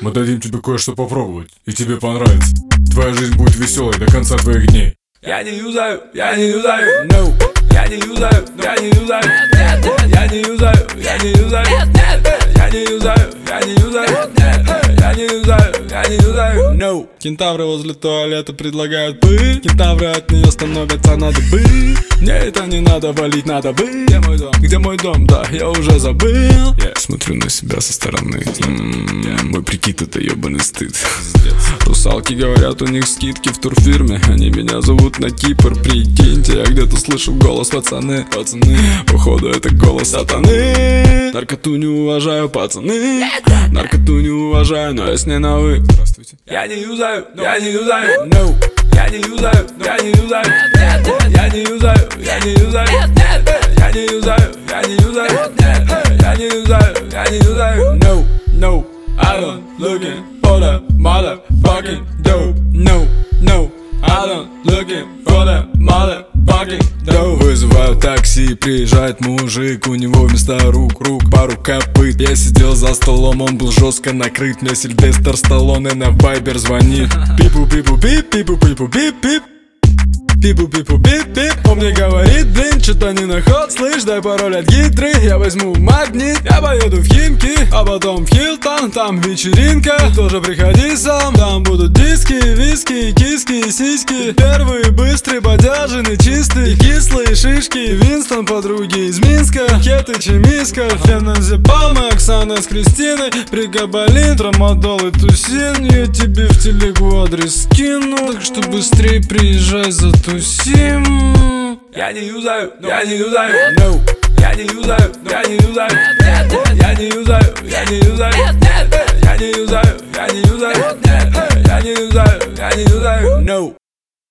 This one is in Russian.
Мы дадим тебе кое-что попробовать, и тебе понравится. Твоя жизнь будет веселой до конца твоих дней. Я не юзаю, no. Я не юзаю, я не юзаю, я не юзаю, я не юзаю, я не юзаю, я не юзаю, я не юзаю, я не юзаю, no. Кентавры возле туалета предлагают пыль. Кентавры от нее становятся на дыбы. Мне это не надо, валить надо бы. Где мой дом? Где мой дом? Да, я уже забыл. Я смотрю на себя со стороны. Мой прикид — это ебаный стыд. Русалки говорят, у них скидки в турфирме. Они меня зовут на Кипр, прикиньте. Я где-то слышу голос, пацаны. Походу это голос сатаны. Наркоту не уважаю, пацаны. Наркоту не уважаю, но я с ней на вы. Здравствуйте. Я не юзаю, no. Я не юзаю, я не юзаю, я не юзаю, я не юзаю, я не юзаю, я не юзаю, я не юзаю, я не юзаю, no, no. I don't looking for the motherfucking dope, no, no. I don't looking for the motherfucking dope. Вызываю такси, приезжает мужик, у него вместо рук пару копыт. Я сидел за столом, он был жестко накрыт. Мне Сильвестр Сталлоне на вайбер звонит. Пипу-пипу-пип, пипу-пипу-пип-пип. Пипу-пипу-пип-пип. Он мне говорит, блин, что-то не на ход. Слышь, дай пароль от гидры, я возьму магнит. Я поеду в Химки, а потом в Хилтон. Там вечеринка, ты тоже приходи сам. Там будут диски, виски, киски, сиськи. Первые быстрые, бодяжины, чистые, кислые шишки. Винстон, подруги из Минска, Кеты, Чемиска, Феназепама, Оксана с Кристиной, Прикабалин, Трамадол и Тусин. Я тебе в телегу адрес скину, так что быстрее приезжай, затусим. Я не юзаю, no. Я не юзаю, я не юзаю, я не юзаю, я не юзаю, я не юзаю, я не юзаю, я не юзаю, я не юзаю, no.